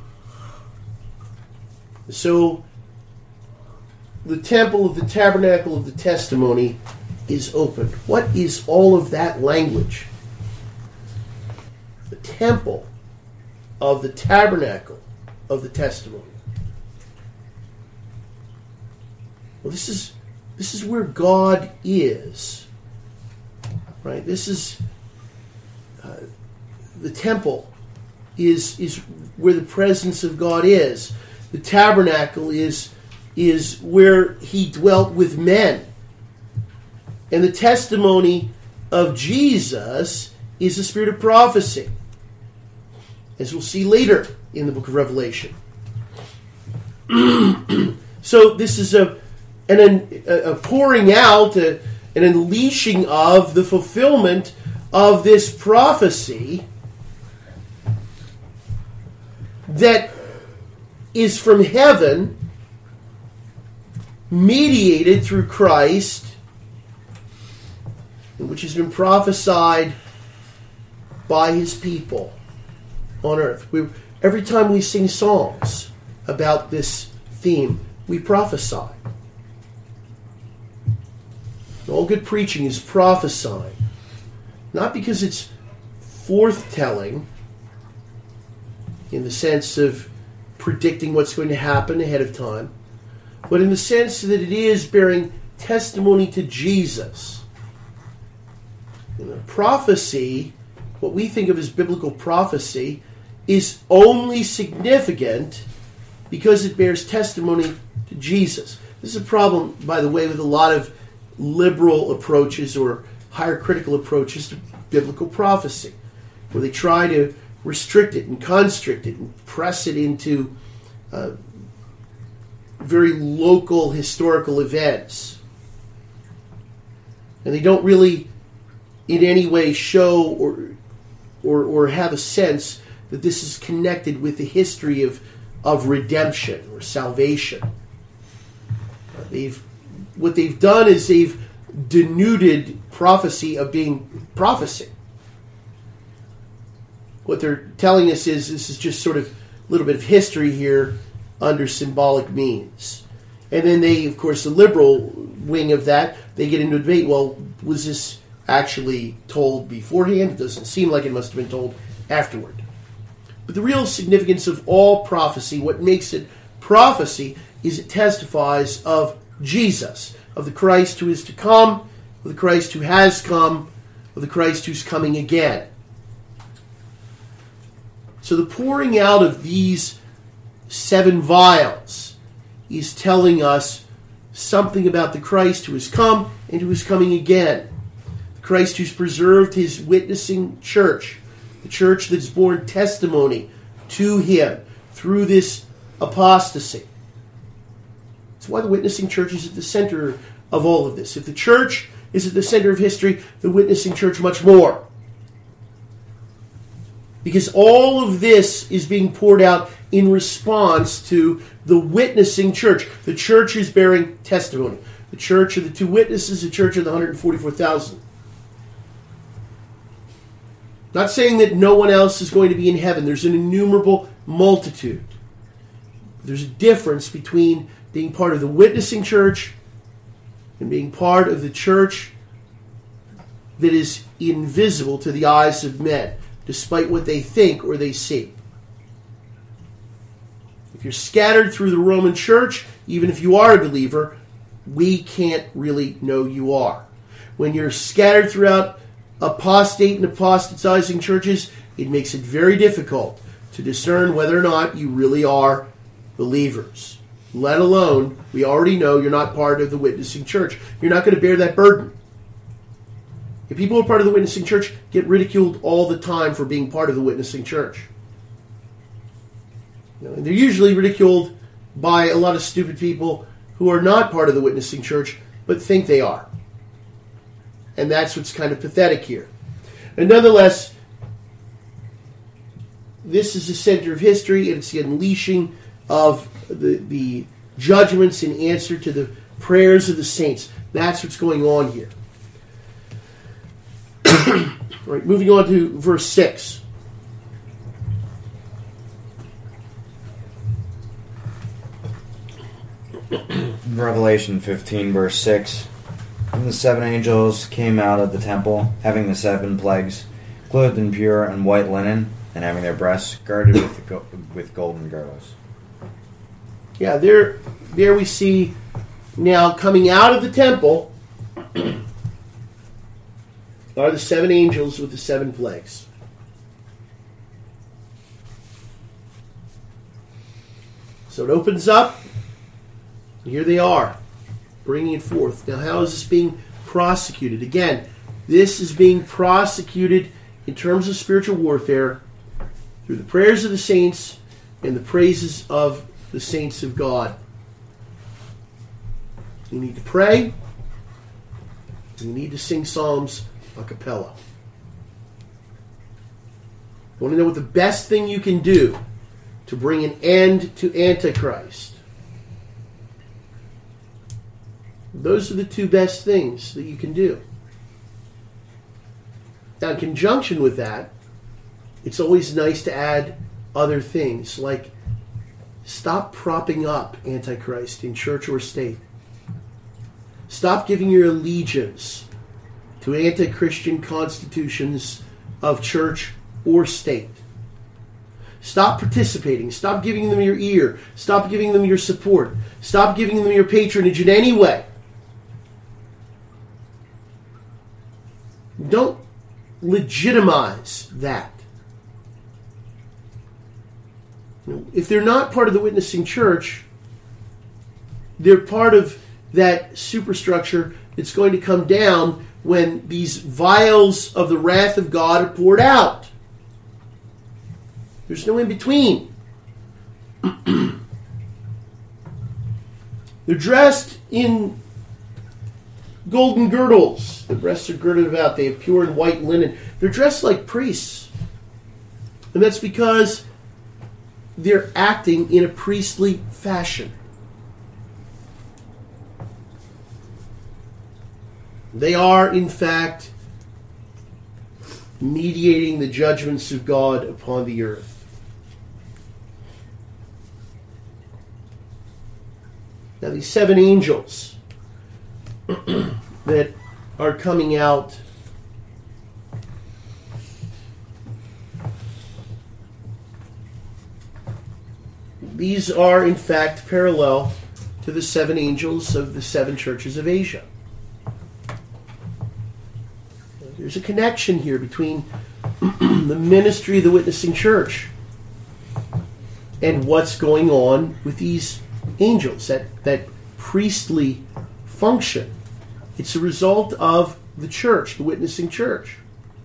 So, the temple of the tabernacle of the testimony is opened. What is all of that language? The temple of the tabernacle of the testimony. Well, this is this is where God is. Right? This is uh, the temple is is where the presence of God is. The tabernacle is is where he dwelt with men. And the testimony of Jesus is the spirit of prophecy, as we'll see later in the book of Revelation. So this is a an, a pouring out, a, an unleashing of the fulfillment of this prophecy that is from heaven, mediated through Christ, which has been prophesied by his people on earth. We, every time we sing songs about this theme, we prophesy. All good preaching is prophesying. Not because it's forthtelling in the sense of predicting what's going to happen ahead of time, but in the sense that it is bearing testimony to Jesus. You know, prophecy, what we think of as biblical prophecy, is only significant because it bears testimony to Jesus. This is a problem, by the way, with a lot of liberal approaches or higher critical approaches to biblical prophecy, where they try to restrict it and constrict it and press it into uh, very local historical events. And they don't really in any way show or, or, or have a sense that this is connected with the history of, of redemption or salvation. Uh, they've What they've done is they've denuded prophecy of being prophecy. What they're telling us is this is just sort of little bit of history here under symbolic means. And then they, of course, the liberal wing of that, they get into a debate, well, was this actually told beforehand? It doesn't seem like it must have been told afterward. But the real significance of all prophecy, what makes it prophecy, is it testifies of Jesus, of the Christ who is to come, of the Christ who has come, of the Christ who's coming again. So the pouring out of these seven vials is telling us something about the Christ who has come and who is coming again. The Christ who's preserved his witnessing church, the church that's borne testimony to him through this apostasy. That's why the witnessing church is at the center of all of this. If the church is at the center of history, the witnessing church much more. Because all of this is being poured out in response to the witnessing church. The church is bearing testimony. The church of the two witnesses, the church of the one hundred forty-four thousand. Not saying that no one else is going to be in heaven. There's an innumerable multitude. There's a difference between being part of the witnessing church and being part of the church that is invisible to the eyes of men, despite what they think or they see. If you're scattered through the Roman church, even if you are a believer, we can't really know you are. When you're scattered throughout apostate and apostatizing churches, it makes it very difficult to discern whether or not you really are believers. Let alone, we already know you're not part of the witnessing church. You're not going to bear that burden. If people who are part of the witnessing church get ridiculed all the time for being part of the witnessing church. You know, and they're usually ridiculed by a lot of stupid people who are not part of the witnessing church, but think they are. And that's what's kind of pathetic here. And nonetheless, this is the center of history, and it's the unleashing of the, the judgments in answer to the prayers of the saints. That's what's going on here. All right, moving on to verse six. Revelation fifteen, verse six. And the seven angels came out of the temple, having the seven plagues, clothed in pure and white linen, and having their breasts girded with go- with golden girdles. Yeah, there, there we see now coming out of the temple are the seven angels with the seven plagues. So it opens up. Here they are, bringing it forth. Now, how is this being prosecuted? Again, this is being prosecuted in terms of spiritual warfare through the prayers of the saints and the praises of the saints of God. You need to pray. You need to sing psalms a cappella. Want to know what the best thing you can do to bring an end to Antichrist? Those are the two best things that you can do. Now, in conjunction with that, it's always nice to add other things, like stop propping up Antichrist in church or state. Stop giving your allegiance to anti-Christian constitutions of church or state. Stop participating. Stop giving them your ear. Stop giving them your support. Stop giving them your patronage in any way. Don't legitimize that. If they're not part of the witnessing church, they're part of that superstructure that's going to come down when these vials of the wrath of God are poured out. There's no in between. They're dressed in golden girdles. The breasts are girded about. They have pure and white linen. They're dressed like priests. And that's because they're acting in a priestly fashion. They are, in fact, mediating the judgments of God upon the earth. Now, these seven angels that are coming out these are, in fact, parallel to the seven angels of the seven churches of Asia. There's a connection here between the ministry of the witnessing church and what's going on with these angels, that, that priestly function. It's a result of the church, the witnessing church.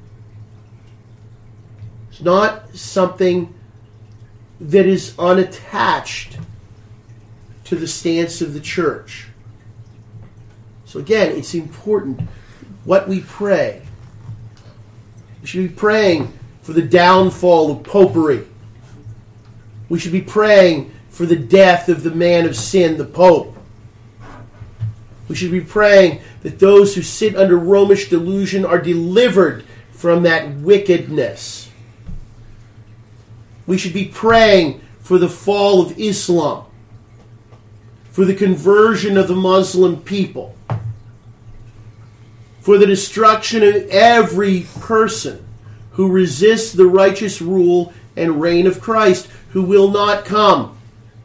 It's not something that is unattached to the stance of the church. So again, it's important what we pray. We should be praying for the downfall of popery. We should be praying for the death of the man of sin, the Pope. We should be praying that those who sit under Romish delusion are delivered from that wickedness. We should be praying for the fall of Islam, for the conversion of the Muslim people, for the destruction of every person who resists the righteous rule and reign of Christ, who will not come,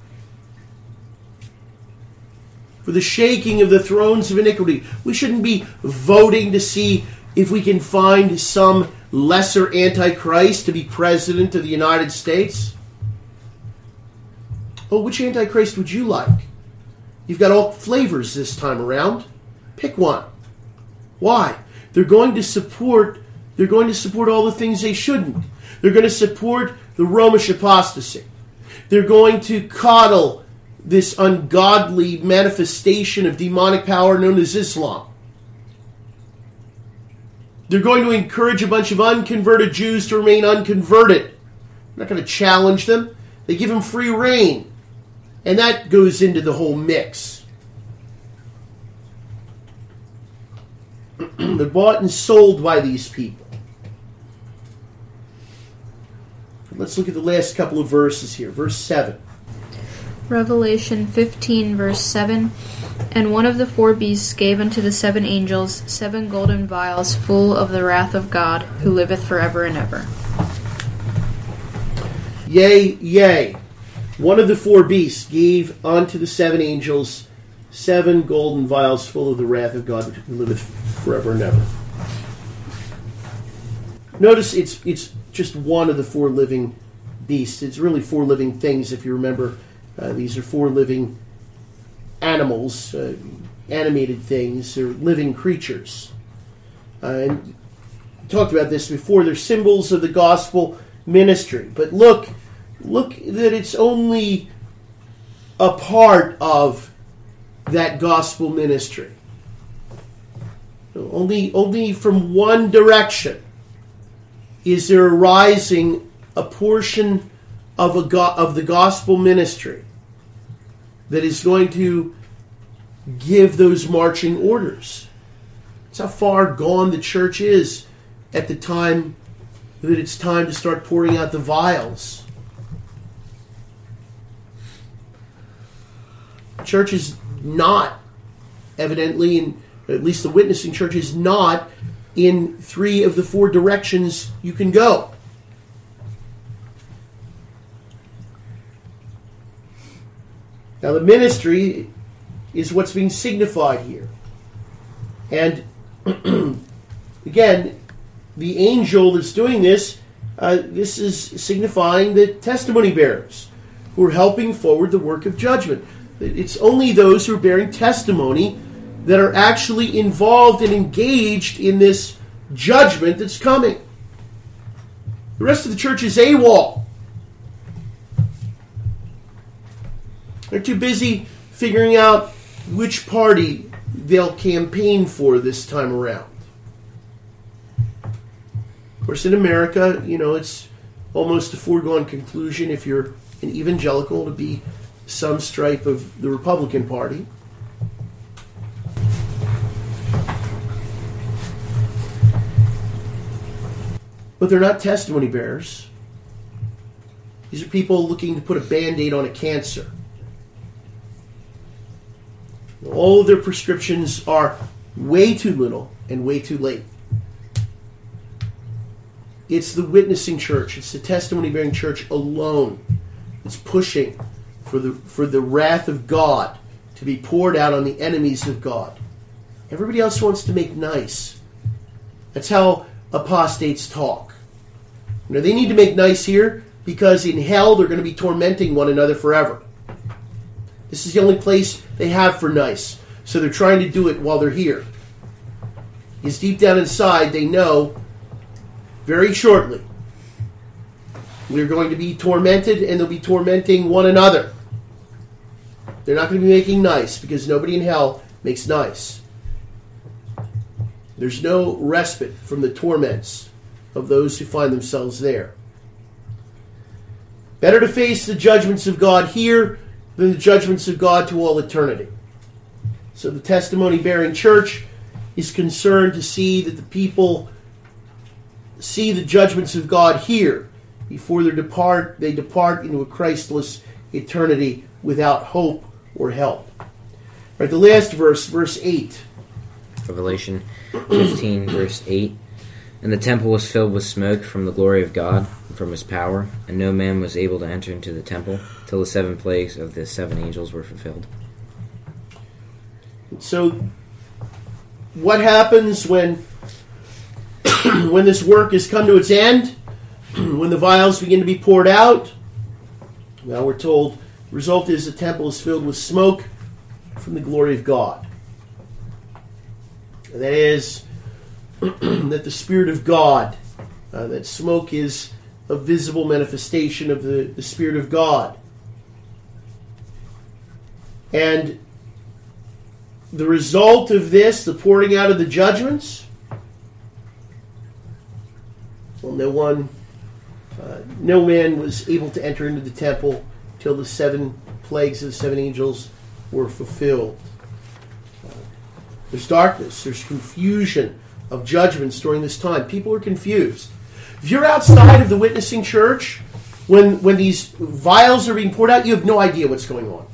for the shaking of the thrones of iniquity. We shouldn't be voting to see if we can find some lesser Antichrist to be president of the United States. Oh, which Antichrist would you like? You've got all flavors this time around. Pick one. Why? They're going to support they're going to support all the things they shouldn't. They're going to support the Romish apostasy. They're going to coddle this ungodly manifestation of demonic power known as Islam. They're going to encourage a bunch of unconverted Jews to remain unconverted. They're not going to challenge them. They give them free reign. And that goes into the whole mix. They're bought and sold by these people. Let's look at the last couple of verses here. Verse seven. Revelation fifteen, verse seven. And one of the four beasts gave unto the seven angels seven golden vials full of the wrath of God, who liveth forever and ever. Yea, yea. One of the four beasts gave unto the seven angels seven golden vials full of the wrath of God, who liveth forever and ever. Notice it's it's just one of the four living beasts. It's really four living things, if you remember. Uh, these are four living animals, uh, animated things. They're living creatures. Uh, and we talked about this before. They're symbols of the gospel ministry. But look, look that it's only a part of that gospel ministry. Only, only from one direction is there arising a portion of a go- of the gospel ministry that is going to give those marching orders. That's how far gone the church is at the time that it's time to start pouring out the vials. The church is not, evidently, in, at least the witnessing church is not in three of the four directions you can go. Now, the ministry is what's being signified here. And, again, the angel that's doing this, uh, this is signifying the testimony bearers who are helping forward the work of judgment. It's only those who are bearing testimony that are actually involved and engaged in this judgment that's coming. The rest of the church is AWOL. They're too busy figuring out which party they'll campaign for this time around. Of course, in America, you know, it's almost a foregone conclusion if you're an evangelical to be some stripe of the Republican Party. But they're not testimony bearers. These are people looking to put a Band-Aid on a cancer. All of their prescriptions are way too little and way too late. It's the witnessing church. It's the testimony-bearing church alone. It's pushing for the for the wrath of God to be poured out on the enemies of God. Everybody else wants to make nice. That's how apostates talk. You know, they need to make nice here because in hell they're going to be tormenting one another forever. This is the only place they have for nice. So they're trying to do it while they're here. Because deep down inside they know very shortly we're going to be tormented and they'll be tormenting one another. They're not going to be making nice because nobody in hell makes nice. There's no respite from the torments of those who find themselves there. Better to face the judgments of God here than the judgments of God to all eternity. So the testimony-bearing church is concerned to see that the people see the judgments of God here before they depart, they depart into a Christless eternity without hope or help. All right, the last verse, verse eight. Revelation fifteen, verse eight. And the temple was filled with smoke from the glory of God and from his power, and no man was able to enter into the temple till the seven plagues of the seven angels were fulfilled. So, what happens when when this work has come to its end? When the vials begin to be poured out? Well, we're told the result is the temple is filled with smoke from the glory of God. That is, that the Spirit of God, uh, that smoke is a visible manifestation of the, the Spirit of God. And the result of this, the pouring out of the judgments, well, no one, uh, no man was able to enter into the temple till the seven plagues of the seven angels were fulfilled. Uh, there's darkness, there's confusion of judgments during this time. People are confused. If you're outside of the witnessing church, when when these vials are being poured out, you have no idea what's going on.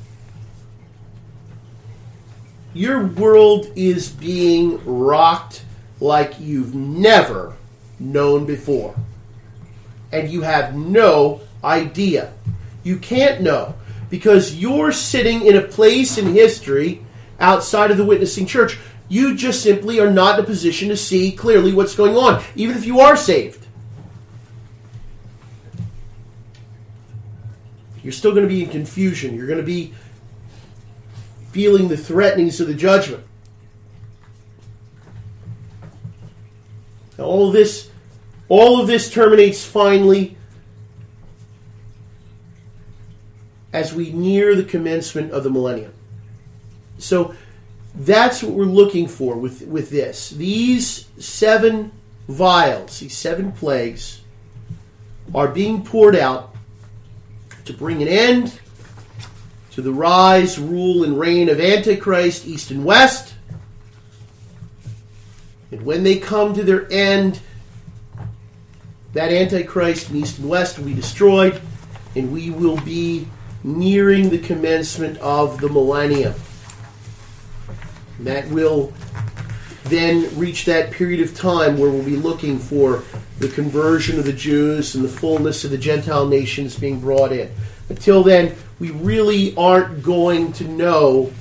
Your world is being rocked like you've never known before. And you have no idea. You can't know because you're sitting in a place in history outside of the witnessing church. You just simply are not in a position to see clearly what's going on, even if you are saved. You're still going to be in confusion. You're going to be feeling the threatenings of the judgment. Now, all of this, all of this terminates finally as we near the commencement of the millennium. So that's what we're looking for with, with this. These seven vials, these seven plagues, are being poured out to bring an end to the rise, rule, and reign of Antichrist, east and west. And when they come to their end, that Antichrist in east and west will be destroyed, and we will be nearing the commencement of the millennium. And that will then reach that period of time where we'll be looking for the conversion of the Jews and the fullness of the Gentile nations being brought in. Until then, we really aren't going to know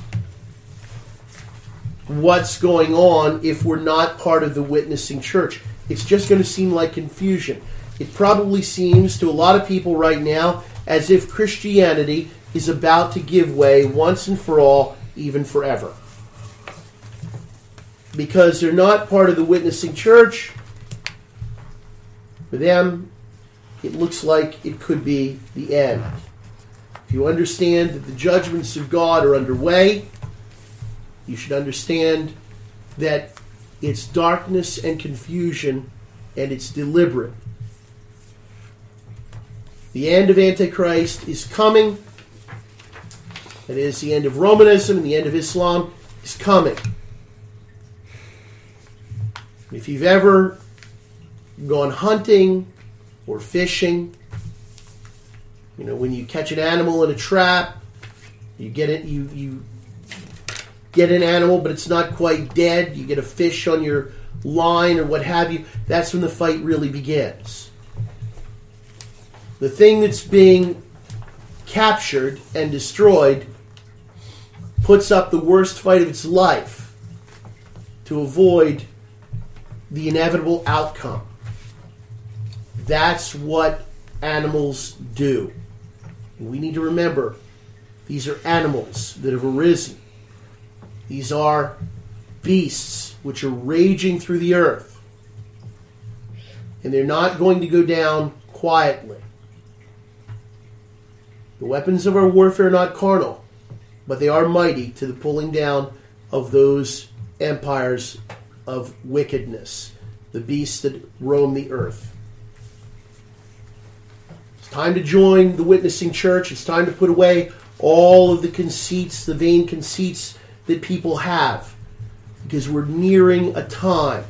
what's going on if we're not part of the witnessing church. It's just going to seem like confusion. It probably seems to a lot of people right now as if Christianity is about to give way once and for all, even forever. Because they're not part of the witnessing church, for them, it looks like it could be the end. If you understand that the judgments of God are underway, you should understand that it's darkness and confusion, and it's deliberate. The end of Antichrist is coming. That is, the end of Romanism and the end of Islam is coming. If you've ever gone hunting or fishing, you know, when you catch an animal in a trap, you get it, you you get an animal, but it's not quite dead. You get a fish on your line or what have you. That's when the fight really begins. The thing that's being captured and destroyed puts up the worst fight of its life to avoid the inevitable outcome. That's what animals do. And we need to remember, these are animals that have arisen. These are beasts which are raging through the earth. And they're not going to go down quietly. The weapons of our warfare are not carnal, but they are mighty to the pulling down of those empires of wickedness, the beasts that roam the earth. It's time to join the witnessing church. It's time to put away all of the conceits, the vain conceits that people have, because we're nearing a time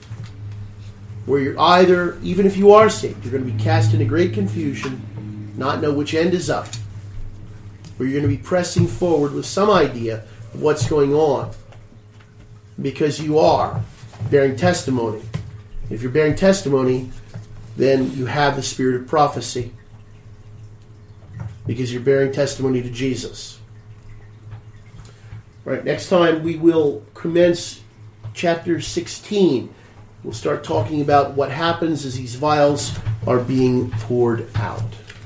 where you're either, even if you are saved, you're going to be cast into great confusion, not know which end is up, or you're going to be pressing forward with some idea of what's going on, because you are bearing testimony. If you're bearing testimony, then you have the spirit of prophecy, because you're bearing testimony to Jesus. All right, next time we will commence chapter sixteen. We'll start talking about what happens as these vials are being poured out.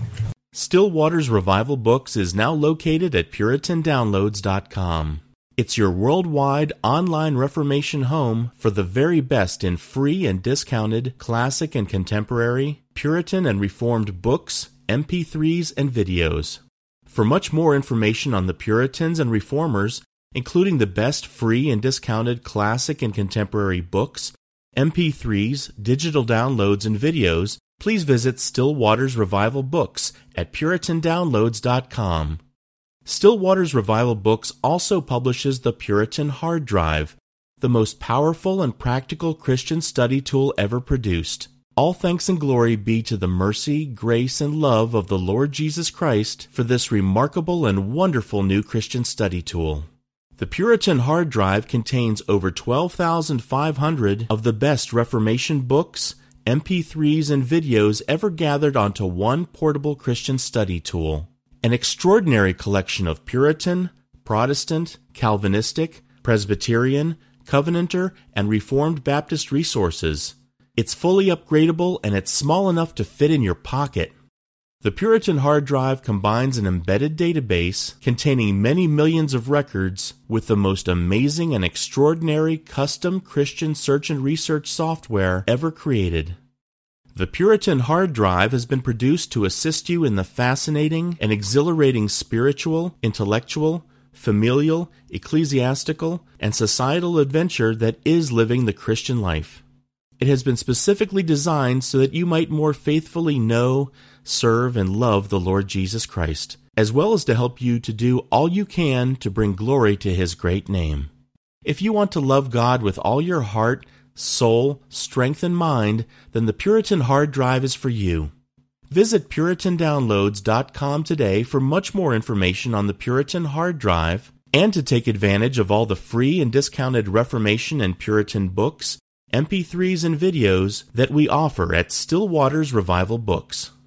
Still Waters Revival Books is now located at Puritan Downloads dot com. It's your worldwide online Reformation home for the very best in free and discounted classic and contemporary, Puritan and Reformed books, M P threes, and videos. For much more information on the Puritans and Reformers, including the best free and discounted classic and contemporary books, M P threes, digital downloads, and videos, please visit Still Waters Revival Books at Puritan Downloads dot com. Still Waters Revival Books also publishes the Puritan Hard Drive, the most powerful and practical Christian study tool ever produced. All thanks and glory be to the mercy, grace, and love of the Lord Jesus Christ for this remarkable and wonderful new Christian study tool. The Puritan Hard Drive contains over twelve thousand five hundred of the best Reformation books, M P threes, and videos ever gathered onto one portable Christian study tool. An extraordinary collection of Puritan, Protestant, Calvinistic, Presbyterian, Covenanter, and Reformed Baptist resources. It's fully upgradable and it's small enough to fit in your pocket. The Puritan Hard Drive combines an embedded database containing many millions of records with the most amazing and extraordinary custom Christian search and research software ever created. The Puritan Hard Drive has been produced to assist you in the fascinating and exhilarating spiritual, intellectual, familial, ecclesiastical, and societal adventure that is living the Christian life. It has been specifically designed so that you might more faithfully know, serve, and love the Lord Jesus Christ, as well as to help you to do all you can to bring glory to His great name. If you want to love God with all your heart, soul, strength, and mind, then the Puritan Hard Drive is for you. Visit Puritan Downloads dot com today for much more information on the Puritan Hard Drive and to take advantage of all the free and discounted Reformation and Puritan books, M P threes, and videos that we offer at Still Waters Revival Books.